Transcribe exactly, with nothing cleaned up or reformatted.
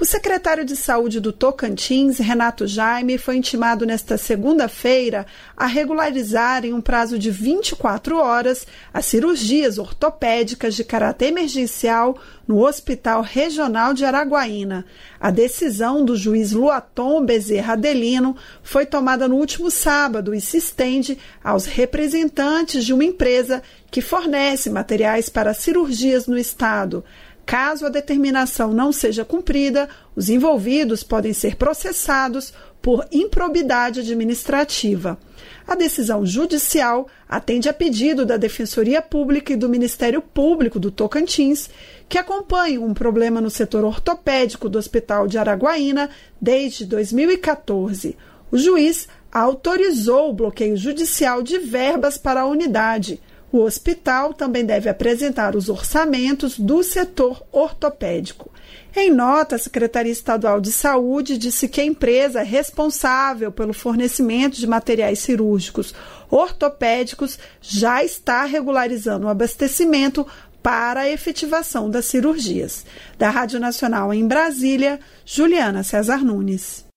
O secretário de Saúde do Tocantins, Renato Jaime, foi intimado nesta segunda-feira a regularizar em um prazo de vinte e quatro horas as cirurgias ortopédicas de caráter emergencial no Hospital Regional de Araguaína. A decisão do juiz Luaton Bezerra Adelino foi tomada no último sábado e se estende aos representantes de uma empresa que fornece materiais para cirurgias no estado. Caso a determinação não seja cumprida, os envolvidos podem ser processados por improbidade administrativa. A decisão judicial atende a pedido da Defensoria Pública e do Ministério Público do Tocantins, que acompanham um problema no setor ortopédico do Hospital de Araguaína desde dois mil e quatorze. O juiz autorizou o bloqueio judicial de verbas para a unidade. O hospital também deve apresentar os orçamentos do setor ortopédico. Em nota, a Secretaria Estadual de Saúde disse que a empresa responsável pelo fornecimento de materiais cirúrgicos ortopédicos já está regularizando o abastecimento para a efetivação das cirurgias. Da Rádio Nacional em Brasília, Juliana César Nunes.